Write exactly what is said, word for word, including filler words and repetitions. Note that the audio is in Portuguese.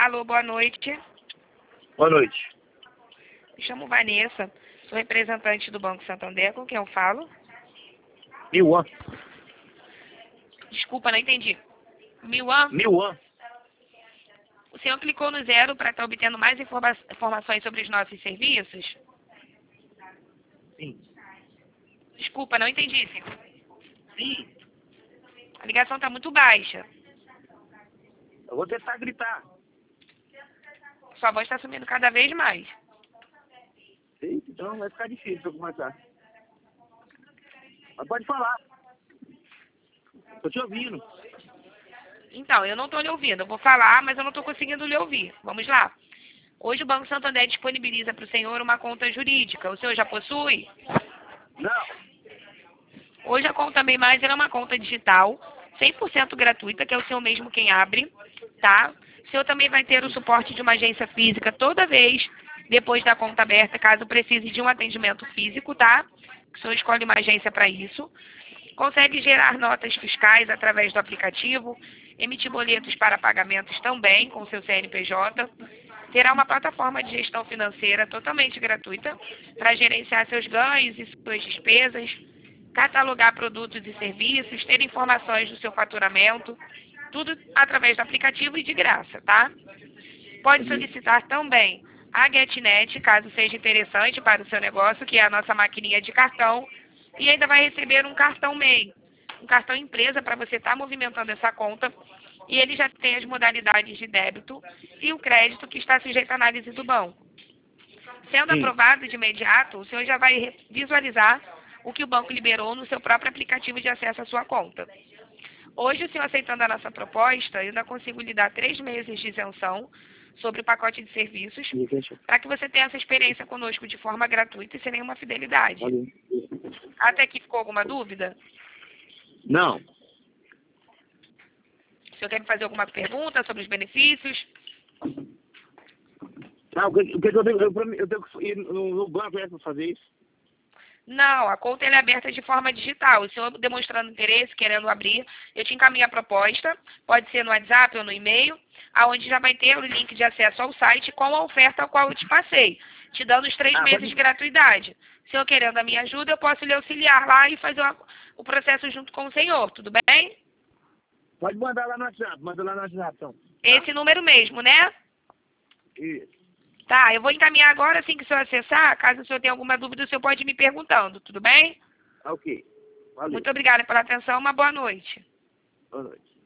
Alô, boa noite. Boa noite. Me chamo Vanessa, sou representante do Banco Santander, com quem eu falo? Miuan. Desculpa, não entendi. Miuan? Miuan. O senhor clicou no zero para estar obtendo mais informa informações sobre os nossos serviços? Sim. Desculpa, não entendi, senhor. Sim. A ligação está muito baixa. Eu vou tentar gritar. Sua voz está sumindo cada vez mais. Eita, então vai ficar difícil pra eu começar. Mas pode falar. Tô te ouvindo. Então, eu não estou lhe ouvindo. Eu vou falar, mas eu não estou conseguindo lhe ouvir. Vamos lá. Hoje o Banco Santander disponibiliza para o senhor uma conta jurídica. O senhor já possui? Não. Hoje a conta Bem Mais é uma conta digital, cem por cento gratuita, que é o senhor mesmo quem abre, tá? O senhor também vai ter o suporte de uma agência física toda vez depois da conta aberta, caso precise de um atendimento físico, tá? O senhor escolhe uma agência para isso. Consegue gerar notas fiscais através do aplicativo, emitir boletos para pagamentos também com seu C N P J. Terá uma plataforma de gestão financeira totalmente gratuita para gerenciar seus ganhos e suas despesas, catalogar produtos e serviços, ter informações do seu faturamento, tudo através do aplicativo e de graça, tá? Pode solicitar também a GetNet, caso seja interessante para o seu negócio, que é a nossa maquininha de cartão, e ainda vai receber um cartão M E I, um cartão empresa para você estar movimentando essa conta, e ele já tem as modalidades de débito e o crédito que está sujeito à análise do banco. Sendo Sim. aprovado de imediato, o senhor já vai visualizar o que o banco liberou no seu próprio aplicativo de acesso à sua conta. Hoje, o senhor aceitando a nossa proposta, eu ainda consigo lhe dar três meses de isenção sobre o pacote de serviços, para que você tenha essa experiência conosco de forma gratuita e sem nenhuma fidelidade. Até aqui ficou alguma dúvida? Não. O senhor quer me fazer alguma pergunta sobre os benefícios? Ah, o que, o que eu tenho, eu, eu tenho que ir no, no banco é para fazer isso? Não, a conta ela é aberta de forma digital. O senhor demonstrando interesse, querendo abrir, eu te encaminho a proposta, pode ser no WhatsApp ou no e-mail, aonde já vai ter o link de acesso ao site com a oferta ao qual eu te passei, te dando os três Ah, meses pode... de gratuidade. Se o senhor querendo a minha ajuda, eu posso lhe auxiliar lá e fazer o, o processo junto com o senhor, tudo bem? Pode mandar lá no WhatsApp, manda lá no WhatsApp, então. Tá? Esse número mesmo, né? Isso. Tá, eu vou encaminhar agora, assim que o senhor acessar. Caso o senhor tenha alguma dúvida, o senhor pode ir me perguntando, tudo bem? Ok. Valeu. Muito obrigada pela atenção, uma boa noite. Boa noite.